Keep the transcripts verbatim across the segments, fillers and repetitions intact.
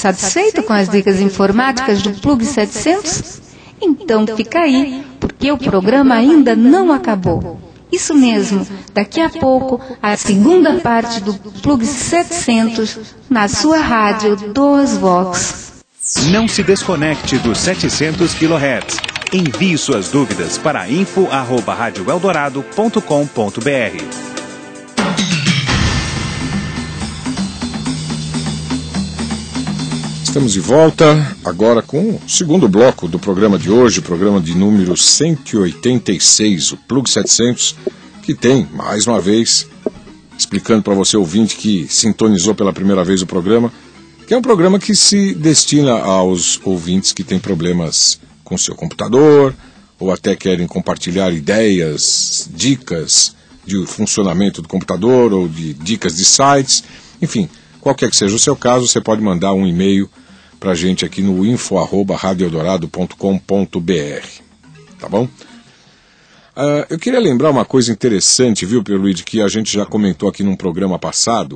Satisfeito com as dicas informáticas do Plug setecentos? Então fica aí, porque o programa ainda não acabou. Isso mesmo, daqui a pouco, a segunda parte do Plug setecentos na sua rádio Dois Vox. Não se desconecte dos setecentos quilohertz. Envie suas dúvidas para info arroba rádio eldorado ponto com ponto br. Estamos de volta agora com o segundo bloco do programa de hoje, o programa de número cento e oitenta e seis, o Plug setecentos, que tem, mais uma vez, explicando para você ouvinte que sintonizou pela primeira vez o programa, que é um programa que se destina aos ouvintes que têm problemas com o seu computador, ou até querem compartilhar ideias, dicas de funcionamento do computador, ou de dicas de sites, enfim, qualquer que seja o seu caso, você pode mandar um e-mail para a gente aqui no info arroba rádio eldorado ponto com ponto br, tá bom? Uh, eu queria lembrar uma coisa interessante, viu, Pierluigi, que a gente já comentou aqui num programa passado.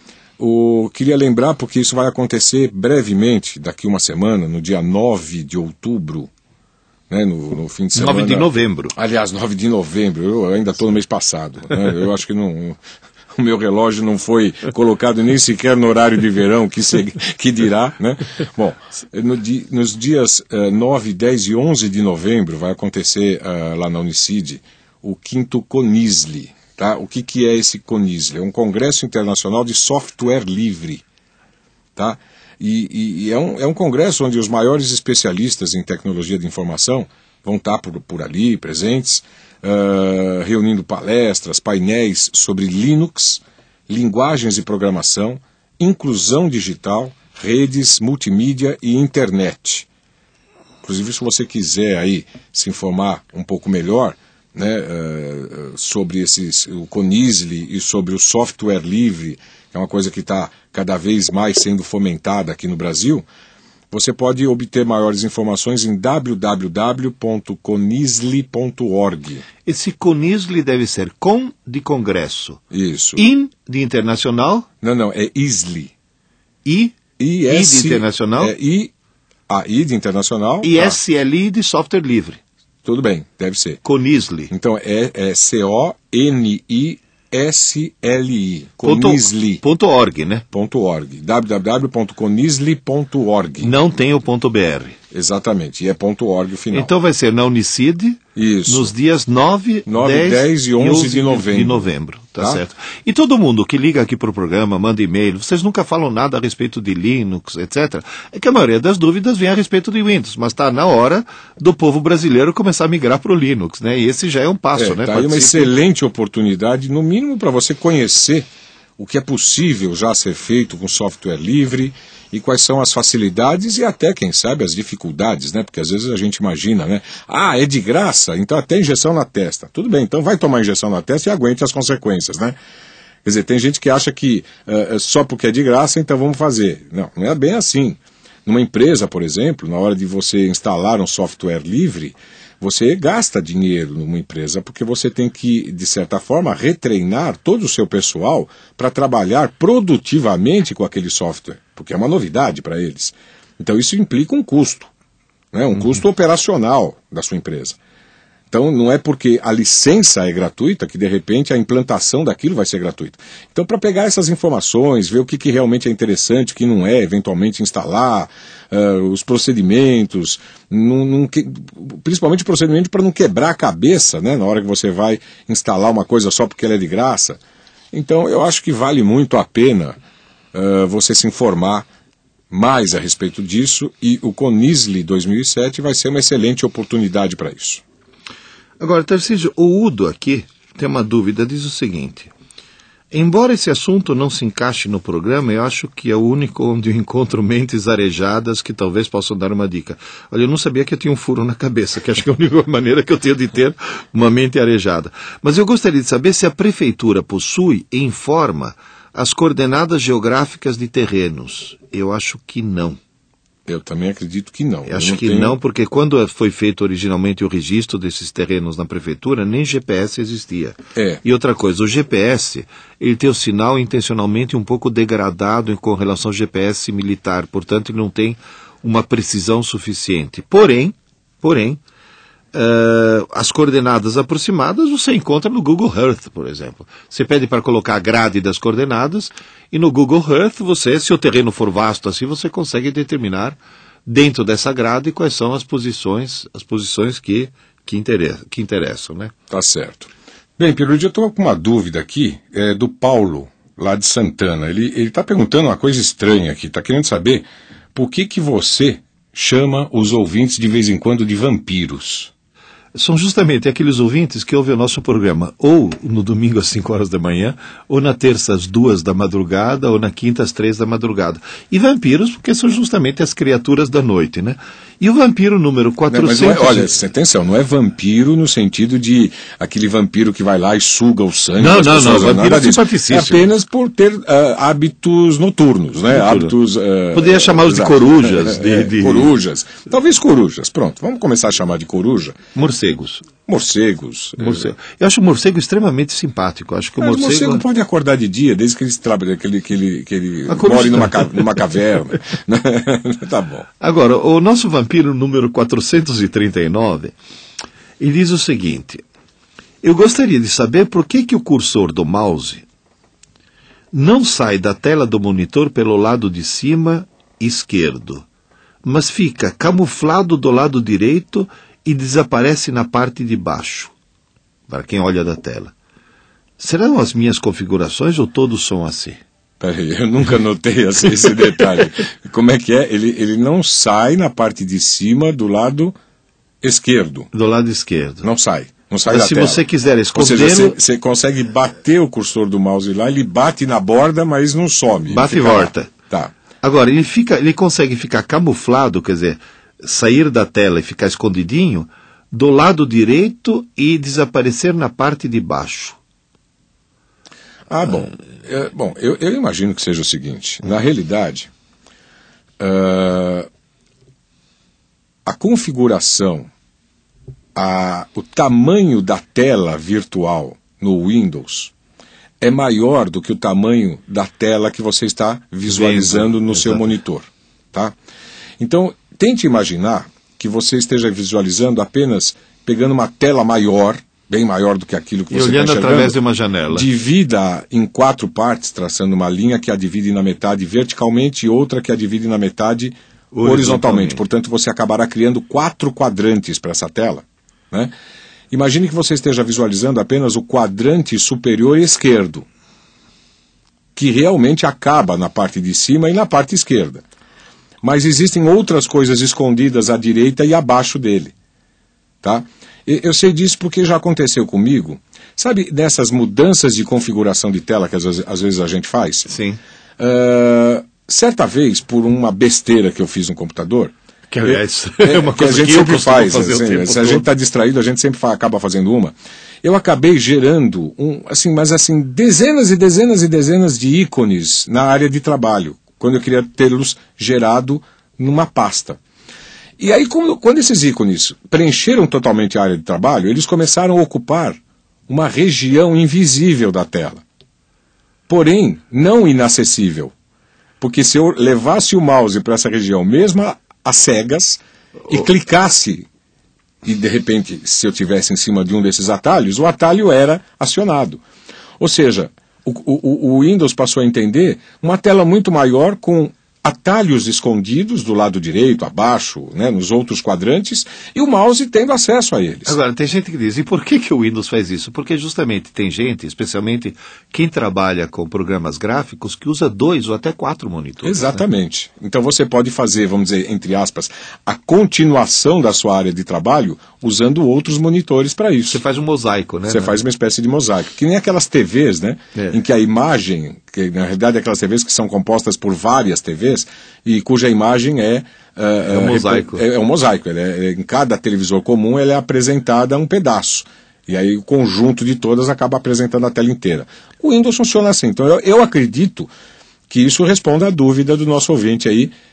O, queria lembrar porque isso vai acontecer brevemente, daqui uma semana, no dia nove de outubro, né, no, no fim de semana. nove de novembro. Aliás, nove de novembro, eu ainda estou no mês passado, né, eu acho que não... O meu relógio não foi colocado nem sequer no horário de verão, que, se, que dirá, né? Bom, no di, nos dias uh, nove, dez e onze de novembro vai acontecer uh, lá na Unicid o quinto CONISLI, tá? O que, que é esse CONISLI? É um congresso internacional de software livre, tá? E, e, e é, um, é um congresso onde os maiores especialistas em tecnologia de informação vão estar por, por ali, presentes, Uh, reunindo palestras, painéis sobre Linux, linguagens de programação, inclusão digital, redes, multimídia e internet. Inclusive, se você quiser aí se informar um pouco melhor, né, uh, sobre esses, o CONISLI e sobre o software livre, que é uma coisa que está cada vez mais sendo fomentada aqui no Brasil, você pode obter maiores informações em w w w ponto conisli ponto org. Esse CONISLI deve ser com de congresso. Isso. In de internacional? Não, não, é I S L I. I? I, S, I de internacional? É I, a I de internacional. E tá. S L I de software livre. Tudo bem, deve ser. CONISLI. Então é, é C O N I S L I. CONISLI. Ponto org, né? Ponto org. w w w ponto conisli ponto org. Não tem o ponto .br. Exatamente, e é ponto .org o final. Então vai ser na Unicid, isso, nos dias nove, dez e onze de novembro. De novembro, tá, tá certo. E todo mundo que liga aqui para o programa, manda e-mail, vocês nunca falam nada a respeito de Linux, etcétera. É que a maioria das dúvidas vem a respeito de Windows, mas está na hora do povo brasileiro começar a migrar para o Linux, né? E esse já é um passo, é, né? Tá aí uma excelente oportunidade, no mínimo para você conhecer o que é possível já ser feito com software livre e quais são as facilidades e até, quem sabe, as dificuldades, né? Porque às vezes a gente imagina, né? Ah, é de graça, então até injeção na testa. Tudo bem, então vai tomar injeção na testa e aguente as consequências, né? Quer dizer, tem gente que acha que uh, só porque é de graça, então vamos fazer. Não, não é bem assim. Numa empresa, por exemplo, na hora de você instalar um software livre, você gasta dinheiro numa empresa porque você tem que, de certa forma, retreinar todo o seu pessoal para trabalhar produtivamente com aquele software, porque é uma novidade para eles. Então isso implica um custo, né? um uhum. custo operacional da sua empresa. Então não é porque a licença é gratuita que de repente a implantação daquilo vai ser gratuita. Então para pegar essas informações, ver o que, que realmente é interessante, o que não é, eventualmente instalar, uh, os procedimentos, num, num, principalmente o procedimento para não quebrar a cabeça, né, na hora que você vai instalar uma coisa só porque ela é de graça. Então eu acho que vale muito a pena uh, você se informar mais a respeito disso e o CONISLI dois mil e sete vai ser uma excelente oportunidade para isso. Agora, Tarcísio, o Udo aqui tem uma dúvida, diz o seguinte: embora esse assunto não se encaixe no programa, eu acho que é o único onde eu encontro mentes arejadas que talvez possam dar uma dica. Olha, eu não sabia que eu tinha um furo na cabeça, que acho que é a única maneira que eu tenho de ter uma mente arejada. Mas eu gostaria de saber se a prefeitura possui e informa as coordenadas geográficas de terrenos. Eu acho que não. Eu também acredito que não. Eu acho não que tenho... não, porque quando foi feito originalmente o registro desses terrenos na prefeitura, nem G P S existia. É. E outra coisa, o G P S, ele tem o sinal intencionalmente um pouco degradado com relação ao G P S militar, portanto ele não tem uma precisão suficiente. Porém, porém, uh, as coordenadas aproximadas você encontra no Google Earth, por exemplo. Você pede para colocar a grade das coordenadas e no Google Earth, você, se o terreno for vasto assim, você consegue determinar dentro dessa grade quais são as posições, as posições que, que, interessa, que interessam, né? Tá certo. Bem, Pierluigi, eu estou com uma dúvida aqui, é, do Paulo, lá de Santana. Ele está perguntando uma coisa estranha aqui, está querendo saber por que que você chama os ouvintes de vez em quando de vampiros. São justamente aqueles ouvintes que ouvem o nosso programa ou no domingo às cinco horas da manhã, ou na terça às duas da madrugada, ou na quinta às três da madrugada. E vampiros porque são justamente as criaturas da noite, né? E o vampiro número quatrocentos... Não, mas não é, olha, atenção, não é vampiro no sentido de aquele vampiro que vai lá e suga o sangue. Não, não, não, vampiro é simpaticíssimo. É apenas por ter uh, hábitos noturnos, né? Hábitos... Uh, Poderia chamá-los de corujas. De, de... Corujas. Talvez corujas, pronto. Vamos começar a chamar de coruja. Morcegos. Morcegos. Morcego. Eu acho o morcego extremamente simpático. Acho que o Mas morcego... o morcego pode acordar de dia, desde que ele trabalhe, que ele, que ele, que ele more numa, ca... numa caverna. Tá bom. Agora, o nosso vampiro número quatrocentos e trinta e nove, ele diz o seguinte: eu gostaria de saber por que, que o cursor do mouse não sai da tela do monitor pelo lado de cima esquerdo, mas fica camuflado do lado direito e desaparece na parte de baixo, para quem olha da tela. Serão as minhas configurações ou todos são assim? Peraí, eu nunca notei esse, esse detalhe. Como é que é? Ele, ele não sai na parte de cima do lado esquerdo. Do lado esquerdo. Não sai. Não sai Mas da se tela. você quiser escondê-lo... Ou seja, você, você consegue bater o cursor do mouse lá, ele bate na borda, mas não some. Bate e volta. Lá. Tá. Agora, ele, fica, ele consegue ficar camuflado, quer dizer, sair da tela e ficar escondidinho do lado direito e desaparecer na parte de baixo. Ah, bom. É, bom, eu, eu imagino que seja o seguinte. Na realidade, uh, a configuração, a, o tamanho da tela virtual no Windows é maior do que o tamanho da tela que você está visualizando no seu monitor. Tá? Então, tente imaginar que você esteja visualizando apenas pegando uma tela maior, bem maior do que aquilo que e você está olhando enxergando. através de uma janela. Divida em quatro partes, traçando uma linha que a divide na metade verticalmente e outra que a divide na metade horizontalmente. horizontalmente. Portanto, você acabará criando quatro quadrantes para essa tela. Né? Imagine que você esteja visualizando apenas o quadrante superior esquerdo, que realmente acaba na parte de cima e na parte esquerda. Mas existem outras coisas escondidas à direita e abaixo dele. Tá? Eu sei disso porque já aconteceu comigo. Sabe dessas mudanças de configuração de tela que às vezes, às vezes a gente faz? Sim. Uh, certa vez, por uma besteira que eu fiz no computador... Que, aliás, é, é uma que a coisa gente que eu sempre faz. fazer Assim, o tempo se todo. a gente está distraído, a gente sempre fa- acaba fazendo uma. Eu acabei gerando, um, assim, mas assim, dezenas e dezenas e dezenas de ícones na área de trabalho, quando eu queria tê-los gerado numa pasta. E aí, quando, quando esses ícones preencheram totalmente a área de trabalho, eles começaram a ocupar uma região invisível da tela. Porém, não inacessível. Porque se eu levasse o mouse para essa região, mesmo a, a cegas, e oh. clicasse, e de repente, se eu tivesse em cima de um desses atalhos, o atalho era acionado. Ou seja, o, o, o Windows passou a entender uma tela muito maior com atalhos escondidos do lado direito, abaixo, né, nos outros quadrantes, e o mouse tendo acesso a eles. Agora, tem gente que diz, e por que, que o Windows faz isso? Porque justamente tem gente, especialmente quem trabalha com programas gráficos, que usa dois ou até quatro monitores. Exatamente. Né? Então você pode fazer, vamos dizer, entre aspas, a continuação da sua área de trabalho usando outros monitores para isso. Você faz um mosaico, né? Você faz uma espécie de mosaico. Que nem aquelas T Vs, né? É. Em que a imagem, que na realidade é aquelas T Vs que são compostas por várias T Vs, e cuja imagem é... Uh, é um mosaico. É, é um mosaico. Ele é, em cada televisor comum ela é apresentada um pedaço. E aí o conjunto de todas acaba apresentando a tela inteira. O Windows funciona assim. Então eu, eu acredito que isso responda à dúvida do nosso ouvinte aí,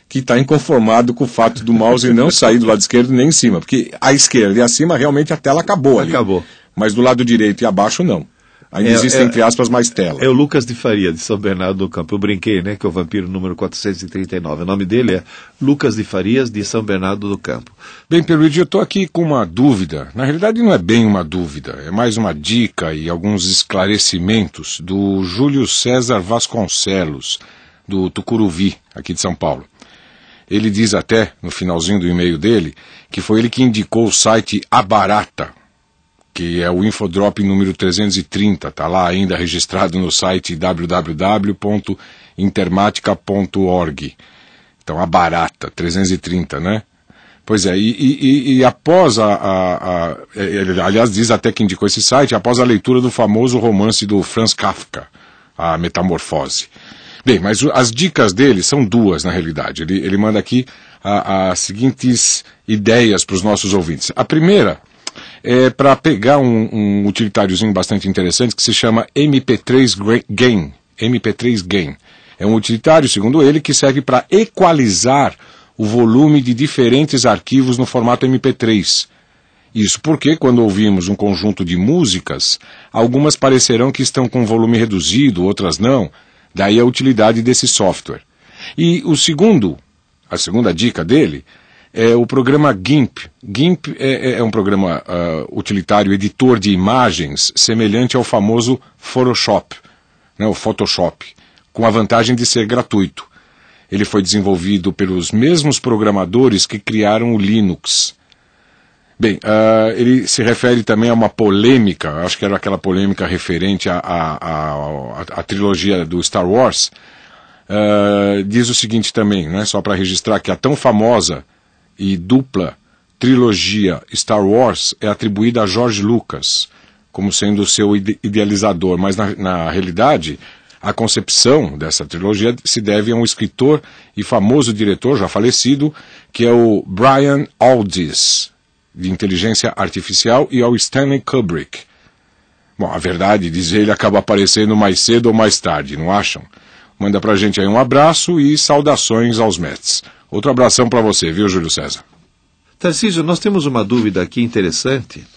que está inconformado com o fato do mouse não sair do lado esquerdo nem em cima, porque à esquerda e acima realmente a tela acabou ali. Acabou. Mas do lado direito e abaixo não. Ainda É, existe, é, entre aspas, mais tela. É o Lucas de Faria, de São Bernardo do Campo. Eu brinquei, né, que é o vampiro número quatrocentos e trinta e nove. O nome dele é Lucas de Farias, de São Bernardo do Campo. Bem, Pierluigi, eu estou aqui com uma dúvida. Na realidade não é bem uma dúvida, é mais uma dica e alguns esclarecimentos do Júlio César Vasconcelos, do Tucuruvi, aqui de São Paulo. Ele diz até, no finalzinho do e-mail dele, que foi ele que indicou o site A Barata, que é o Infodrop número trezentos e trinta, está lá ainda registrado no site w w w ponto intermatica ponto org. Então, A Barata, trezentos e trinta, né? Pois é, e, e, e após a, a, a... Ele, aliás, diz até que indicou esse site, após a leitura do famoso romance do Franz Kafka, A Metamorfose. Bem, mas as dicas dele são duas, na realidade. Ele, ele manda aqui as seguintes ideias para os nossos ouvintes. A primeira é para pegar um, um utilitáriozinho bastante interessante que se chama M P três Gain. M P três Gain. É um utilitário, segundo ele, que serve para equalizar o volume de diferentes arquivos no formato M P três. Isso porque, quando ouvimos um conjunto de músicas, algumas parecerão que estão com volume reduzido, outras não. Daí a utilidade desse software. E o segundo, a segunda dica dele, é o programa GIMP. GIMP é, é um programa uh, utilitário editor de imagens semelhante ao famoso Photoshop, né, o Photoshop, com a vantagem de ser gratuito. Ele foi desenvolvido pelos mesmos programadores que criaram o Linux. Bem, uh, ele se refere também a uma polêmica, acho que era aquela polêmica referente à a, a, a, a trilogia do Star Wars. Uh, diz o seguinte também, né, só para registrar, que a tão famosa e dupla trilogia Star Wars é atribuída a George Lucas, como sendo o seu ide- idealizador, mas na, na realidade a concepção dessa trilogia se deve a um escritor e famoso diretor já falecido, que é o Brian Aldiss, de inteligência artificial, e ao Stanley Kubrick. Bom, a verdade, diz ele, acaba aparecendo mais cedo ou mais tarde, não acham? Manda pra gente aí um abraço e saudações aos Mets. Outro abração para você, viu, Júlio César? Tarcísio, nós temos uma dúvida aqui interessante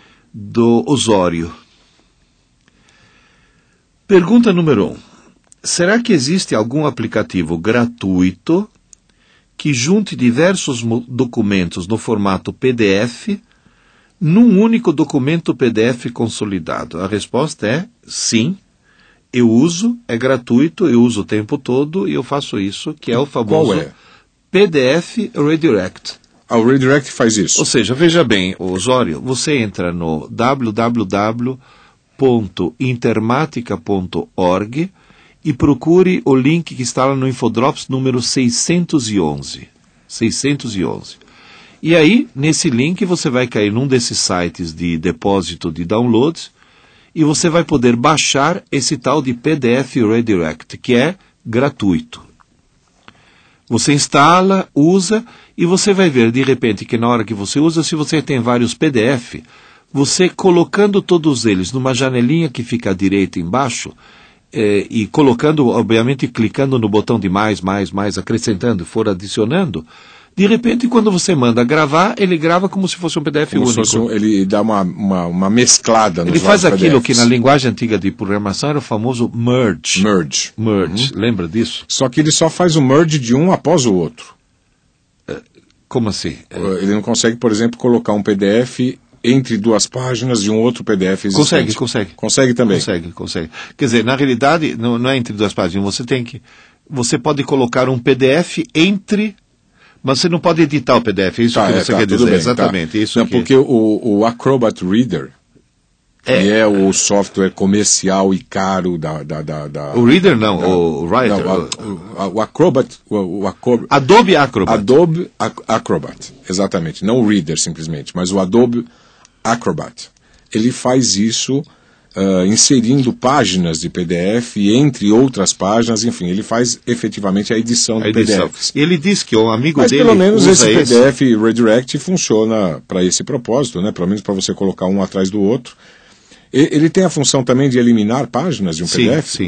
do Osório. Pergunta número um. Será que existe algum aplicativo gratuito que junte diversos documentos no formato P D F num único documento P D F consolidado? A resposta é sim. Eu uso, é gratuito, eu uso o tempo todo e eu faço isso, que é o famoso Qual é? P D F Redirect. Ah, o Redirect faz isso. Ou seja, veja bem, Osório, você entra no w w w ponto intermatica ponto org e procure o link que está lá no Infodrops número seiscentos e onze. seiscentos e onze. E aí, nesse link, você vai cair num desses sites de depósito de downloads e você vai poder baixar esse tal de P D F Redirect, que é gratuito. Você instala, usa, e você vai ver, de repente, que na hora que você usa, se você tem vários P D F, você colocando todos eles numa janelinha que fica à direita embaixo, eh, e colocando, obviamente, clicando no botão de mais, mais, mais, acrescentando, for adicionando, de repente, quando você manda gravar, ele grava como se fosse um P D F como único. Se fosse um, ele dá uma, uma, uma mesclada nos Ele faz aquilo P D Fs. que na linguagem antiga de programação era o famoso merge. Merge. Merge. Uhum. Lembra disso? Só que ele só faz o merge de um após o outro. Como assim? Ele não consegue, por exemplo, colocar um P D F entre duas páginas de um outro P D F existente. Consegue, consegue. Consegue também? Consegue, consegue. Quer dizer, na realidade, não, não é entre duas páginas. Você tem que... Você pode colocar um P D F entre... Mas você não pode editar o P D F, é isso tá, que é, você tá, quer dizer. Bem, exatamente. Tá. Isso não, que... porque o, o Acrobat Reader, é. que é o software comercial e caro da... da, da, da o Reader não, da, o Writer. Não, a, a, o Acrobat... O, o Acrobat Adobe Acrobat. Adobe Acrobat, exatamente. Não o Reader simplesmente, mas o Adobe Acrobat. Ele faz isso uh, inserindo páginas de P D F, entre outras páginas, enfim, ele faz efetivamente a edição de P D Fs. Ele diz que o amigo Mas dele pelo menos usa esse P D F esse... Redirect funciona para esse propósito, né? Pelo menos para você colocar um atrás do outro. E, ele tem a função também de eliminar páginas de um sim, P D F? Sim,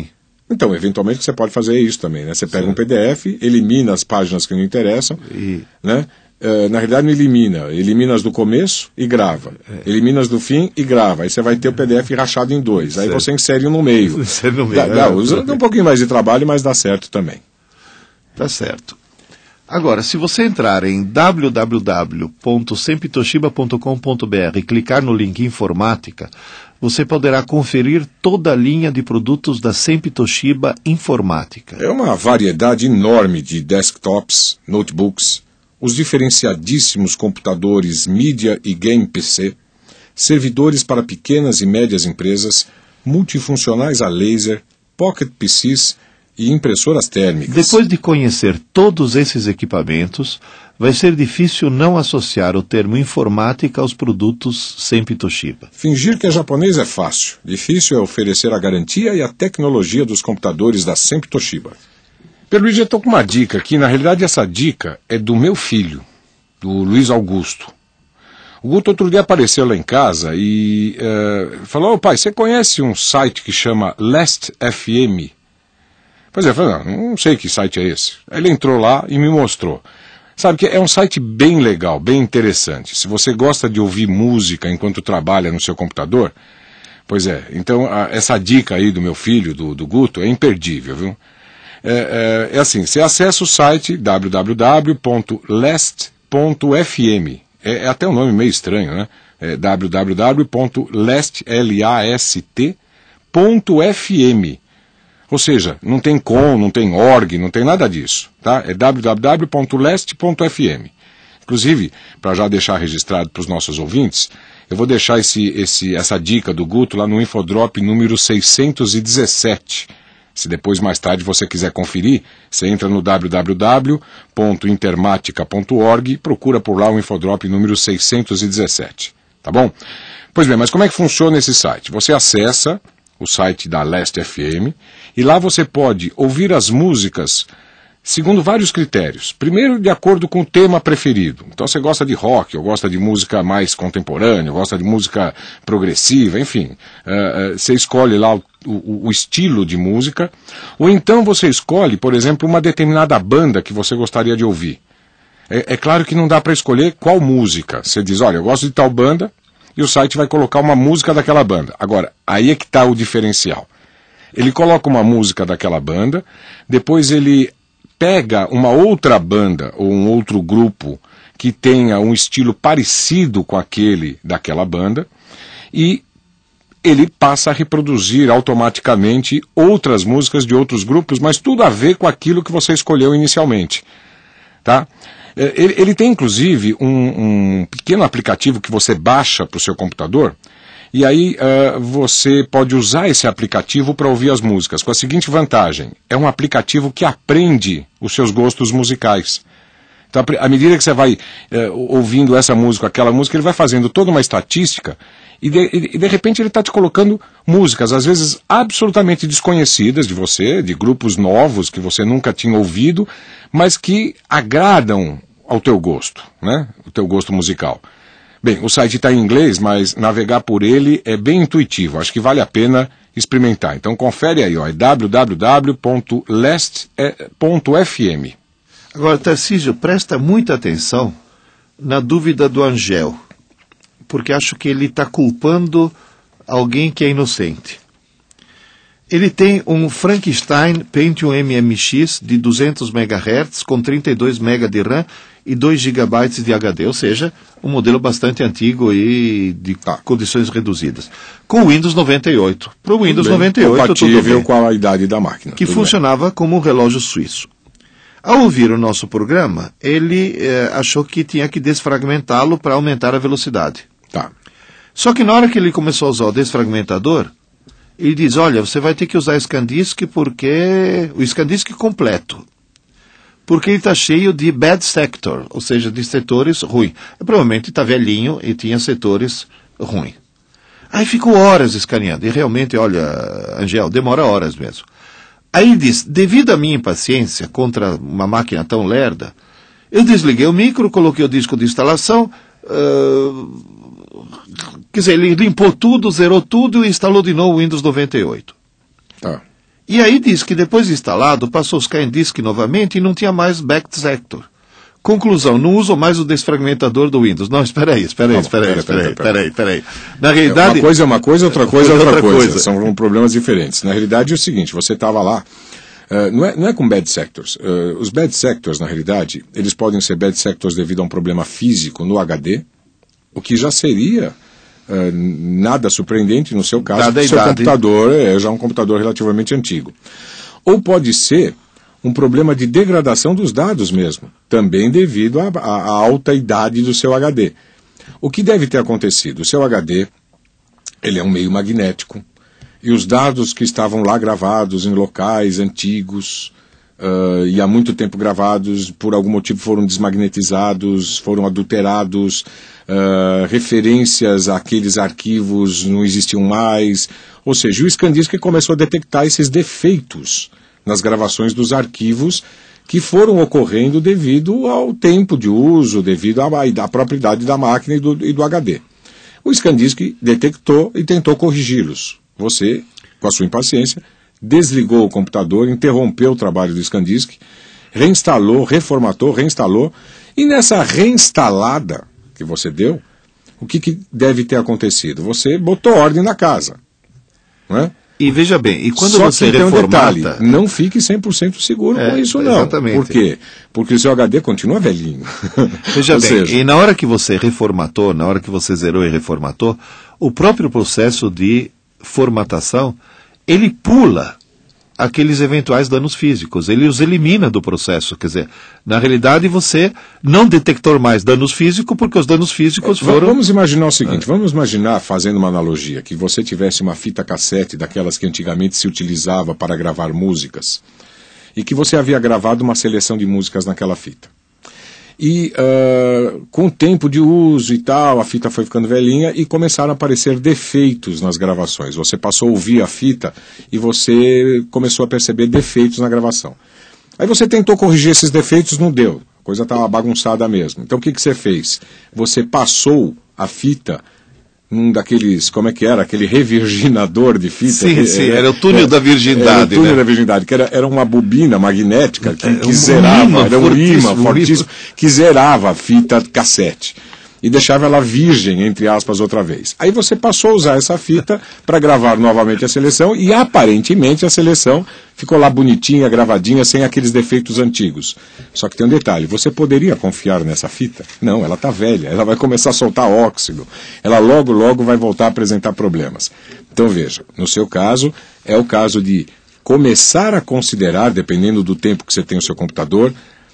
Então, eventualmente você pode fazer isso também, né? Você pega Sim. um P D F, elimina as páginas que não interessam, E... né? Uh, na realidade não elimina, elimina as do começo e grava, é. elimina as do fim e grava, aí você vai ter o P D F rachado em dois, aí certo. Você insere um no meio. Insere no meio. Dá, dá, usa, dá um pouquinho mais de trabalho, mas dá certo também. Tá certo. Agora, se você entrar em w w w ponto sempre toshiba ponto com ponto b r e clicar no link Informática, você poderá conferir toda a linha de produtos da Sempre Toshiba Informática. É uma variedade enorme de desktops, notebooks, os diferenciadíssimos computadores Media e Game P C, servidores para pequenas e médias empresas, multifuncionais a laser, pocket P Cs e impressoras térmicas. Depois de conhecer todos esses equipamentos, vai ser difícil não associar o termo informática aos produtos Sempre Toshiba. Fingir que é japonês é fácil. Difícil é oferecer a garantia e a tecnologia dos computadores da Sempre Toshiba. Pierluigi, eu estou com uma dica aqui. Na realidade, essa dica é do meu filho, do Luiz Augusto. O Guto outro dia apareceu lá em casa e uh, falou: oh, pai, você conhece um site que chama Last F M? Pois é, eu falei, não, não sei que site é esse. Aí ele entrou lá e me mostrou. Sabe que é um site bem legal, bem interessante. Se você gosta de ouvir música enquanto trabalha no seu computador, pois é, então a, essa dica aí do meu filho, do, do Guto, é imperdível, viu? É, é, é assim, você acessa o site w w w ponto last ponto f m. É, é até um nome meio estranho, né? É w w w ponto last ponto f m. Ou seja, não tem com, não tem org, não tem nada disso, tá? É w w w ponto last ponto f m. Inclusive, para já deixar registrado para os nossos ouvintes, eu vou deixar esse, esse, essa dica do Guto lá no Infodrop número seiscentos e dezessete. Se depois, mais tarde, você quiser conferir, você entra no w w w ponto intermatica ponto org e procura por lá o Infodrop número seiscentos e dezessete. Tá bom? Pois bem, mas como é que funciona esse site? Você acessa o site da Last F M e lá você pode ouvir as músicas segundo vários critérios. Primeiro, de acordo com o tema preferido. Então, você gosta de rock, ou gosta de música mais contemporânea, ou gosta de música progressiva, enfim. Uh, uh, você escolhe lá o, o, o estilo de música. Ou então você escolhe, por exemplo, uma determinada banda que você gostaria de ouvir. É, é claro que não dá para escolher qual música. Você diz, olha, eu gosto de tal banda, e o site vai colocar uma música daquela banda. Agora, aí é que está o diferencial. Ele coloca uma música daquela banda, depois ele pega uma outra banda ou um outro grupo que tenha um estilo parecido com aquele daquela banda e ele passa a reproduzir automaticamente outras músicas de outros grupos, mas tudo a ver com aquilo que você escolheu inicialmente. Tá? Ele, ele tem inclusive um, um pequeno aplicativo que você baixa para o seu computador. E aí uh, você pode usar esse aplicativo para ouvir as músicas, com a seguinte vantagem: é um aplicativo que aprende os seus gostos musicais. Então, à medida que você vai uh, ouvindo essa música, aquela música, ele vai fazendo toda uma estatística e de, e de repente ele está te colocando músicas, às vezes absolutamente desconhecidas de você, de grupos novos que você nunca tinha ouvido, mas que agradam ao teu gosto, né? O teu gosto musical. Bem, o site está em inglês, mas navegar por ele é bem intuitivo. Acho que vale a pena experimentar. Então confere aí, ó, é w w w ponto last ponto f m. Agora, Tarcísio, presta muita atenção na dúvida do Angel, porque acho que ele está culpando alguém que é inocente. Ele tem um Frankenstein Pentium M M X de duzentos megahertz com trinta e dois megabytes de RAM e dois gigabytes de H D, ou seja, um modelo bastante antigo e de ah. condições reduzidas. Com o Windows noventa e oito. Para o Windows bem, noventa e oito, tudo bem. Com a idade da máquina. Que funcionava bem. Como um relógio suíço. Ao ouvir o nosso programa, ele eh, achou que tinha que desfragmentá-lo para aumentar a velocidade. Tá. Só que na hora que ele começou a usar o desfragmentador, ele diz, olha, você vai ter que usar ScanDisk porque... o ScanDisk completo. Porque ele está cheio de bad sector, ou seja, de setores ruins. Provavelmente está velhinho e tinha setores ruins. Aí ficou horas escaneando. E realmente, olha, Angel, demora horas mesmo. Aí ele diz, devido à minha impaciência contra uma máquina tão lerda, eu desliguei o micro, coloquei o disco de instalação... Uh... Quer dizer, ele limpou tudo, zerou tudo e instalou de novo o Windows noventa e oito. Ah. E aí diz que depois de instalado, passou o ScanDisk novamente e não tinha mais backsector. Conclusão, não usam mais o desfragmentador do Windows. Não, espera aí, espera aí, espera aí, espera aí, espera aí, espera aí. Na realidade... Uma coisa é uma coisa, outra coisa é outra, outra coisa. coisa. São problemas diferentes. Na realidade é o seguinte, você estava lá, uh, não, é, não é com bad sectors. Uh, os bad sectors, na realidade, eles podem ser bad sectors devido a um problema físico no H D, o que já seria uh, nada surpreendente no seu caso, porque o seu computador é já um computador relativamente antigo. Ou pode ser um problema de degradação dos dados mesmo, também devido à alta idade do seu H D. O que deve ter acontecido? O seu H D, ele é um meio magnético, e os dados que estavam lá gravados em locais antigos, uh, e há muito tempo gravados, por algum motivo foram desmagnetizados, foram adulterados, uh, referências àqueles arquivos não existiam mais, ou seja, o ScanDisk começou a detectar esses defeitos nas gravações dos arquivos que foram ocorrendo devido ao tempo de uso, devido à, à própria idade da máquina e do, e do H D. O ScanDisk detectou e tentou corrigi-los. Você, com a sua impaciência, desligou o computador, interrompeu o trabalho do ScanDisk, reinstalou, reformatou, reinstalou, e nessa reinstalada que você deu, o que, que deve ter acontecido? Você botou ordem na casa, não é? E veja bem, e quando Só você que tem um reformata... detalhe, não fique cem por cento seguro é, com isso não. Exatamente. Por quê? Porque o seu H D continua velhinho. Veja Ou bem, seja... e na hora que você reformatou, na hora que você zerou e reformatou, o próprio processo de formatação, ele pula aqueles eventuais danos físicos, ele os elimina do processo, quer dizer, na realidade você não detectou mais danos físicos porque os danos físicos foram... Vamos imaginar o seguinte, vamos imaginar, fazendo uma analogia, que você tivesse uma fita cassete daquelas que antigamente se utilizava para gravar músicas, e que você havia gravado uma seleção de músicas naquela fita. E uh, com o tempo de uso e tal, a fita foi ficando velhinha e começaram a aparecer defeitos nas gravações. Você passou a ouvir a fita e você começou a perceber defeitos na gravação. Aí você tentou corrigir esses defeitos, não deu. A coisa estava bagunçada mesmo. Então o que, que você fez? Você passou a fita num daqueles, como é que era? Aquele revirginador de fita. Sim, que, sim, era, era o túnel era, da virgindade. Era o túnel né? da virgindade, que era, era uma bobina magnética que, que um zerava, imã era um imã fortíssimo, fortíssimo, que zerava a fita cassete. E deixava ela virgem, entre aspas, outra vez. Aí você passou a usar essa fita para gravar novamente a seleção e aparentemente a seleção ficou lá bonitinha, gravadinha, sem aqueles defeitos antigos. Só que tem um detalhe, você poderia confiar nessa fita? Não, ela está velha, ela vai começar a soltar óxido, ela logo, logo vai voltar a apresentar problemas. Então veja, no seu caso, é o caso de começar a considerar, dependendo do tempo que você tem o seu computador,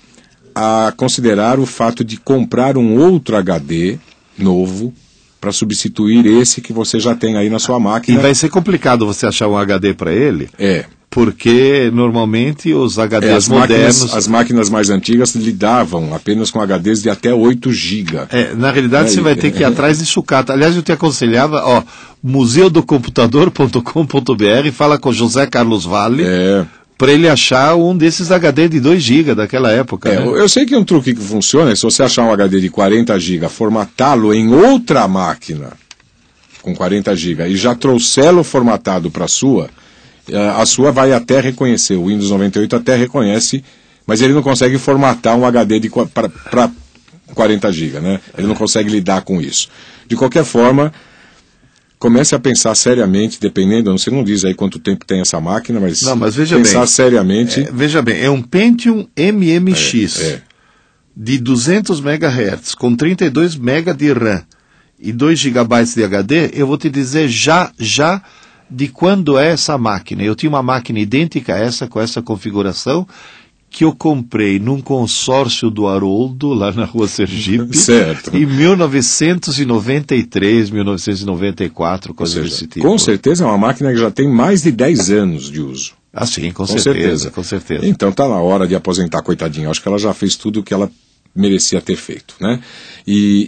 a considerar o fato de comprar um outro H D novo para substituir esse que você já tem aí na sua máquina. E vai ser complicado você achar um H D para ele? É. Porque normalmente os H Ds é, as modernos... Máquinas, as máquinas mais antigas lidavam apenas com H Ds de até oito gigas. É, na realidade é, você vai ter que ir atrás de sucata. Aliás, eu te aconselhava, ó, museu do computador ponto com ponto b r, fala com José Carlos Vale. É. Para ele achar um desses H D de dois gigas daquela época. É, né? Eu sei que um truque que funciona é se você achar um H D de quarenta gigas, formatá-lo em outra máquina com quarenta gigas e já trouxê-lo formatado para a sua, a sua vai até reconhecer, o Windows noventa e oito até reconhece, mas ele não consegue formatar um H D para quarenta gigas, né? Ele não consegue lidar com isso. De qualquer forma, comece a pensar seriamente, dependendo, você não diz aí quanto tempo tem essa máquina, mas, não, mas veja pensar bem, seriamente... É, veja bem, é um Pentium M M X é, é. de duzentos megahertz, com trinta e dois megabytes de RAM e dois gigabytes de H D, eu vou te dizer já, já de quando é essa máquina. Eu tinha uma máquina idêntica a essa, com essa configuração, que eu comprei num consórcio do Haroldo, lá na rua Sergipe, certo. em mil novecentos e noventa e três, mil novecentos e noventa e quatro, coisa seja, desse tipo. Com certeza é uma máquina que já tem mais de dez anos de uso. Ah, sim, com, com certeza, certeza, com certeza. Então está na hora de aposentar, coitadinha. Acho que ela já fez tudo o que ela merecia ter feito, né? E,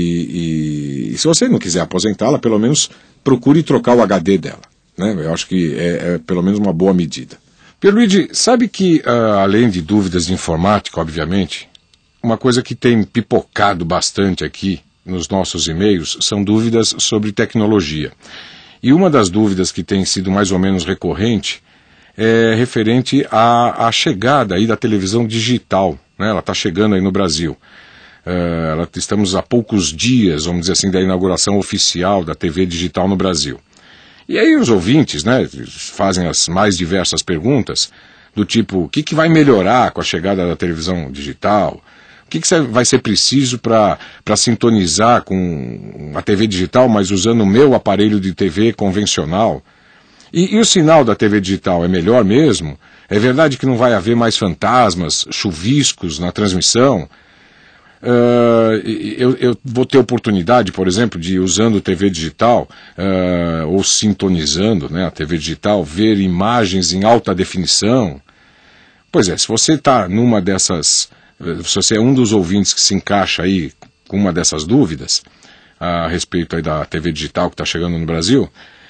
e, e se você não quiser aposentá-la, pelo menos procure trocar o H D dela, né? Eu acho que é, é pelo menos uma boa medida. Pierluigi, sabe que, uh, além de dúvidas de informática, obviamente, uma coisa que tem pipocado bastante aqui nos nossos e-mails são dúvidas sobre tecnologia. E uma das dúvidas que tem sido mais ou menos recorrente é referente à, à chegada aí da televisão digital, né? Ela está chegando aí no Brasil. Uh, ela, estamos há poucos dias, vamos dizer assim, da inauguração oficial da T V digital no Brasil. E aí os ouvintes, né, fazem as mais diversas perguntas, do tipo, o que, que vai melhorar com a chegada da televisão digital? O que, que vai ser preciso para sintonizar com a T V digital, mas usando o meu aparelho de T V convencional? E, e o sinal da T V digital é melhor mesmo? É verdade que não vai haver mais fantasmas, chuviscos na transmissão? Uh, eu, eu vou ter oportunidade, por exemplo, de, usando T V digital, uh, ou sintonizando, né, a T V digital, ver imagens em alta definição? Pois é, se você está numa dessas, se você é um dos ouvintes que se encaixa aí com uma dessas dúvidas a respeito aí da T V digital que está chegando no Brasil,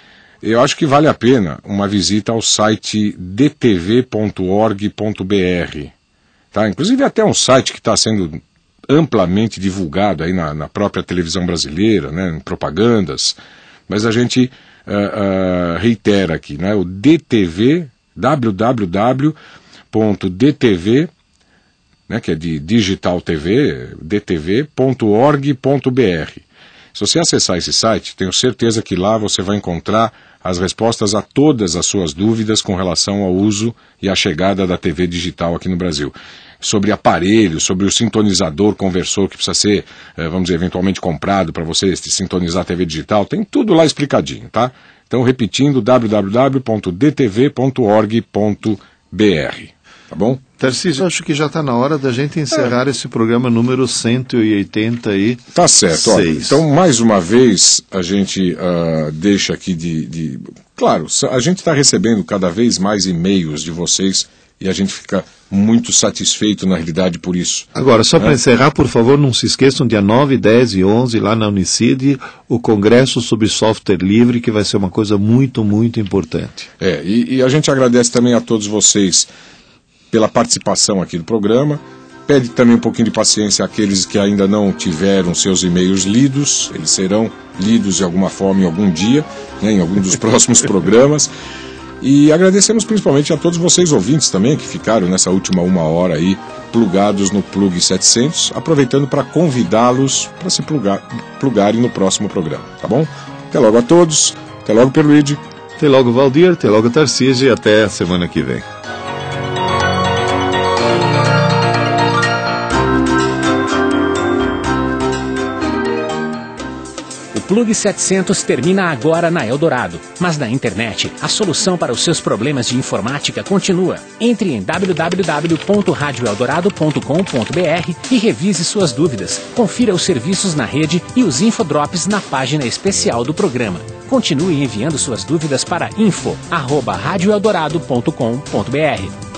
eu acho que vale a pena uma visita ao site d t v ponto org ponto b r, tá? Inclusive até um site que está sendo amplamente divulgado aí na, na própria televisão brasileira, né, em propagandas, mas a gente uh, uh, reitera aqui, né, o D T V, w w w ponto d t v, né, que é de Digital T V, d t v ponto org ponto b r. Se você acessar esse site, tenho certeza que lá você vai encontrar as respostas a todas as suas dúvidas com relação ao uso e à chegada da T V digital aqui no Brasil. Sobre aparelho, sobre o sintonizador conversor que precisa ser, vamos dizer, eventualmente comprado para você sintonizar a T V digital, tem tudo lá explicadinho, tá? Então, repetindo, w w w ponto d t v ponto org ponto b r, tá bom? Tarcísio, acho que já está na hora da gente encerrar é. esse programa número cento e oitenta e seis. Tá certo. Olha, então, mais uma vez, a gente uh, deixa aqui de, de... Claro, a gente está recebendo cada vez mais e-mails de vocês e a gente fica muito satisfeito, na realidade, por isso. Agora, só para encerrar, por favor, não se esqueçam, dia nove, dez e onze, lá na Unicid, o Congresso sobre Software Livre, que vai ser uma coisa muito, muito importante. É, e, e a gente agradece também a todos vocês pela participação aqui do programa. Pede também um pouquinho de paciência àqueles que ainda não tiveram seus e-mails lidos. Eles serão lidos de alguma forma em algum dia, né, em algum dos próximos programas. E agradecemos principalmente a todos vocês ouvintes também que ficaram nessa última uma hora aí plugados no Plug setecentos, aproveitando para convidá-los para se plugar, plugarem no próximo programa, tá bom? Até logo a todos, até logo Pierluigi. Até logo Valdir, até logo Tarcísio e até a semana que vem. O Plug setecentos termina agora na Eldorado, mas na internet a solução para os seus problemas de informática continua. Entre em w w w ponto radio eldorado ponto com ponto b r e revise suas dúvidas. Confira os serviços na rede e os infodrops na página especial do programa. Continue enviando suas dúvidas para info arroba radio eldorado ponto com ponto b r.